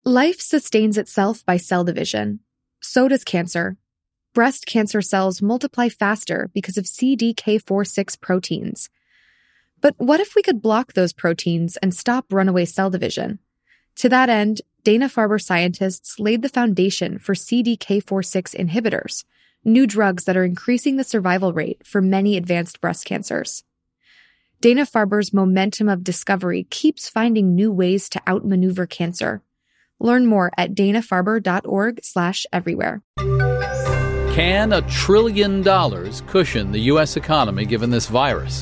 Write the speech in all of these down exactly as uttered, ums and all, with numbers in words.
Life sustains itself by cell division. So does cancer. Breast cancer cells multiply faster because of C D K four six proteins. But what if we could block those proteins and stop runaway cell division? To that end, Dana-Farber scientists laid the foundation for C D K four six inhibitors, new drugs that are increasing the survival rate for many advanced breast cancers. Dana-Farber's momentum of discovery keeps finding new ways to outmaneuver cancer. Learn more at dana-farber.org slash everywhere. Can a trillion dollars cushion the U S economy given this virus?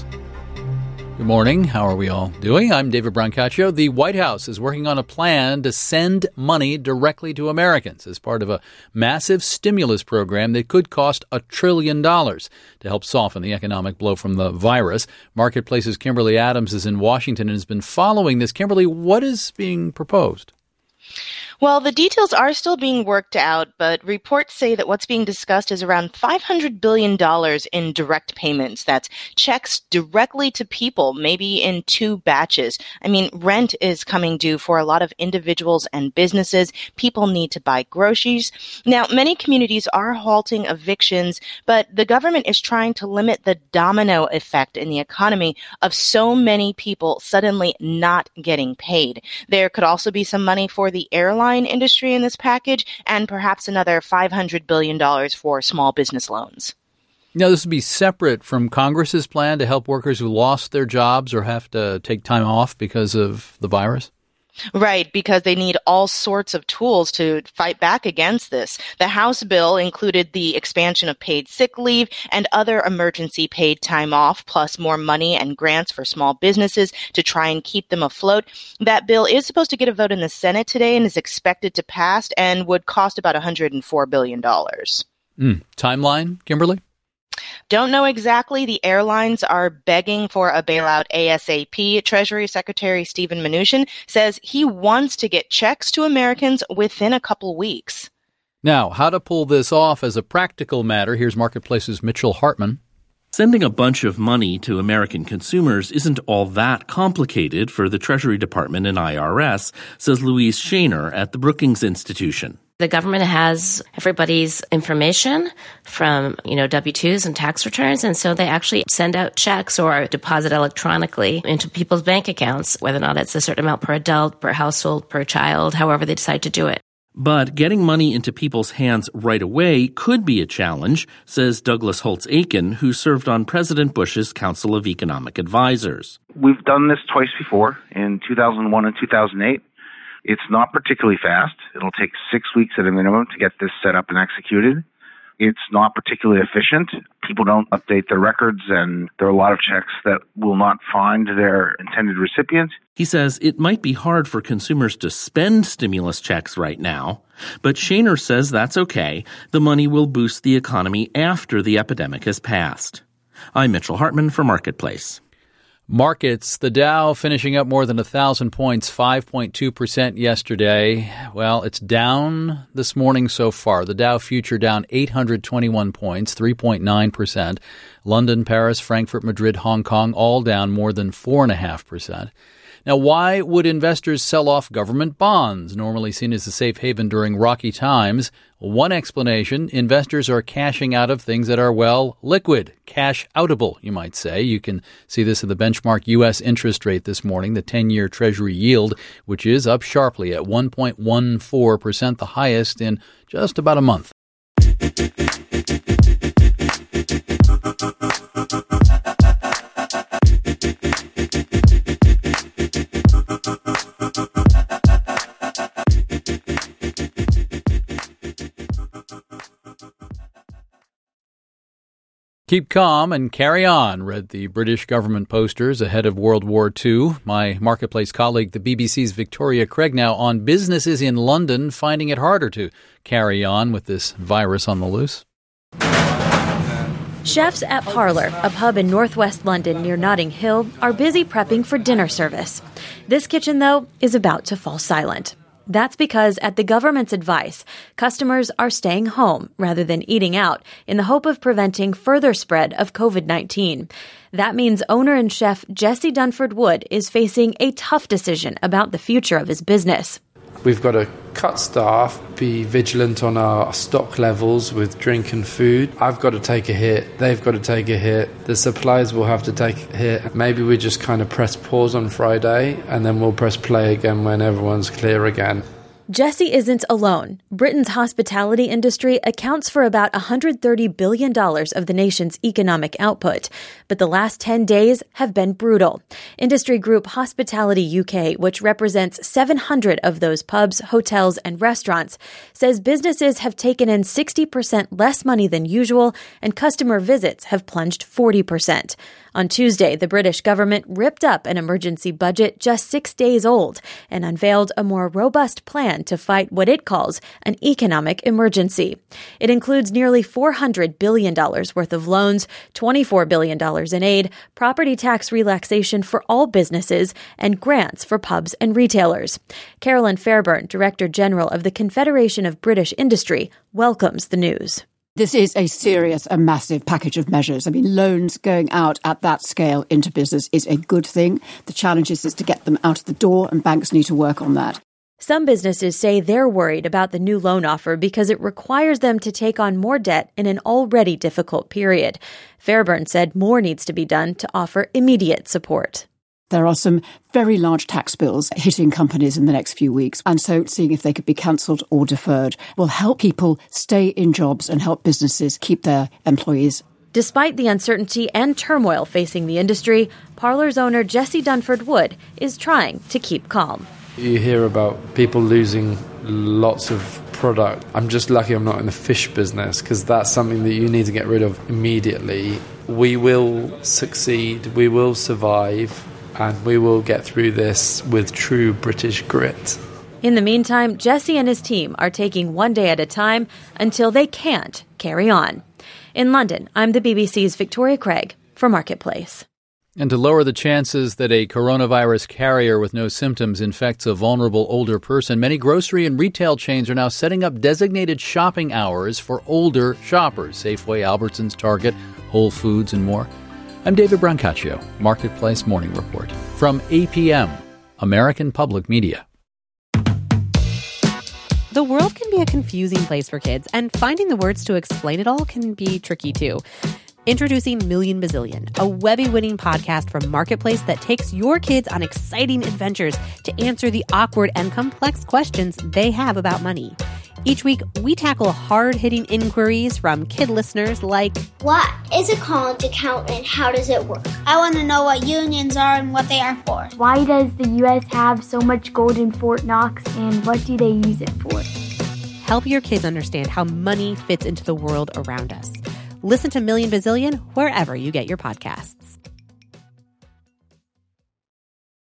Good morning. How are we all doing? I'm David Brancaccio. The White House is working on a plan to send money directly to Americans as part of a massive stimulus program that could cost a trillion dollars to help soften the economic blow from the virus. Marketplace's Kimberly Adams is in Washington and has been following this. Kimberly, what is being proposed? Well, the details are still being worked out, but reports say that what's being discussed is around five hundred billion dollars in direct payments. That's checks directly to people, maybe in two batches. I mean, rent is coming due for a lot of individuals and businesses. People need to buy groceries. Now, many communities are halting evictions, but the government is trying to limit the domino effect in the economy of so many people suddenly not getting paid. There could also be some money for the airline industry in this package, and perhaps another five hundred billion dollars for small business loans. Now, this would be separate from Congress's plan to help workers who lost their jobs or have to take time off because of the virus? Right, because they need all sorts of tools to fight back against this. The House bill included the expansion of paid sick leave and other emergency paid time off, plus more money and grants for small businesses to try and keep them afloat. That bill is supposed to get a vote in the Senate today and is expected to pass and would cost about one hundred four billion dollars. Mm. Timeline, Kimberly? Don't know exactly. The airlines are begging for a bailout ASAP. Treasury Secretary Steven Mnuchin says he wants to get checks to Americans within a couple weeks. Now, how to pull this off as a practical matter? Here's Marketplace's Mitchell Hartman. Sending a bunch of money to American consumers isn't all that complicated for the Treasury Department and I R S, says Louise Shaner at the Brookings Institution. The government has everybody's information from, you know, W two's and tax returns, and so they actually send out checks or deposit electronically into people's bank accounts, whether or not it's a certain amount per adult, per household, per child, however they decide to do it. But getting money into people's hands right away could be a challenge, says Douglas Holtz-Aiken, who served on President Bush's Council of Economic Advisors. We've done this twice before, in two thousand one and two thousand eight. It's not particularly fast. It'll take six weeks at a minimum to get this set up and executed. It's not particularly efficient. People don't update their records, and there are a lot of checks that will not find their intended recipient. He says it might be hard for consumers to spend stimulus checks right now, but Shaner says that's okay. The money will boost the economy after the epidemic has passed. I'm Mitchell Hartman for Marketplace. Markets, the Dow finishing up more than one thousand points, five point two percent yesterday. Well, it's down this morning so far. The Dow future down eight hundred twenty-one points, three point nine percent. London, Paris, Frankfurt, Madrid, Hong Kong, all down more than four point five percent. Now, why would investors sell off government bonds, normally seen as a safe haven during rocky times? One explanation, investors are cashing out of things that are, well, liquid, cash-outable, you might say. You can see this in the benchmark U S interest rate this morning, the ten-year Treasury yield, which is up sharply at one point one four percent, the highest in just about a month. Keep calm and carry on, read the British government posters ahead of World War Two. My Marketplace colleague, the B B C's Victoria Craig, now on businesses in London finding it harder to carry on with this virus on the loose. Chefs at Parlour, a pub in northwest London near Notting Hill, are busy prepping for dinner service. This kitchen, though, is about to fall silent. That's because, at the government's advice, customers are staying home rather than eating out in the hope of preventing further spread of covid nineteen. That means owner and chef Jesse Dunford Wood is facing a tough decision about the future of his business. We've got a cut staff, be vigilant on our stock levels with drink and food. I've got to take a hit. They've got to take a hit. The suppliers will have to take a hit. Maybe we just kind of press pause on Friday and then we'll press play again when everyone's clear again. Jesse isn't alone. Britain's hospitality industry accounts for about one hundred thirty billion dollars of the nation's economic output, but the last ten days have been brutal. Industry group Hospitality U K, which represents seven hundred of those pubs, hotels, and restaurants, says businesses have taken in sixty percent less money than usual, and customer visits have plunged forty percent. On Tuesday, the British government ripped up an emergency budget just six days old and unveiled a more robust plan to fight what it calls an economic emergency. It includes nearly four hundred billion dollars worth of loans, twenty-four billion dollars in aid, property tax relaxation for all businesses, and grants for pubs and retailers. Carolyn Fairburn, Director General of the Confederation of British Industry, welcomes the news. This is a serious and massive package of measures. I mean, loans going out at that scale into business is a good thing. The challenge is, is to get them out of the door, and banks need to work on that. Some businesses say they're worried about the new loan offer because it requires them to take on more debt in an already difficult period. Fairburn said more needs to be done to offer immediate support. There are some very large tax bills hitting companies in the next few weeks, and so seeing if they could be cancelled or deferred will help people stay in jobs and help businesses keep their employees. Despite the uncertainty and turmoil facing the industry, Parlour's owner Jesse Dunford Wood is trying to keep calm. You hear about people losing lots of product. I'm just lucky I'm not in the fish business, because that's something that you need to get rid of immediately. We will succeed, we will survive, and we will get through this with true British grit. In the meantime, Jesse and his team are taking one day at a time until they can't carry on. In London, I'm the B B C's Victoria Craig for Marketplace. And to lower the chances that a coronavirus carrier with no symptoms infects a vulnerable older person, many grocery and retail chains are now setting up designated shopping hours for older shoppers. Safeway, Albertsons, Target, Whole Foods, and more. I'm David Brancaccio, Marketplace Morning Report from A P M, American Public Media. The world can be a confusing place for kids, and finding the words to explain it all can be tricky too. Introducing Million Bazillion, a Webby-winning podcast from Marketplace that takes your kids on exciting adventures to answer the awkward and complex questions they have about money. Each week, we tackle hard-hitting inquiries from kid listeners like, what is a college account and how does it work? I want to know what unions are and what they are for. Why does the U S have so much gold in Fort Knox, and what do they use it for? Help your kids understand how money fits into the world around us. Listen to Million Bazillion wherever you get your podcasts.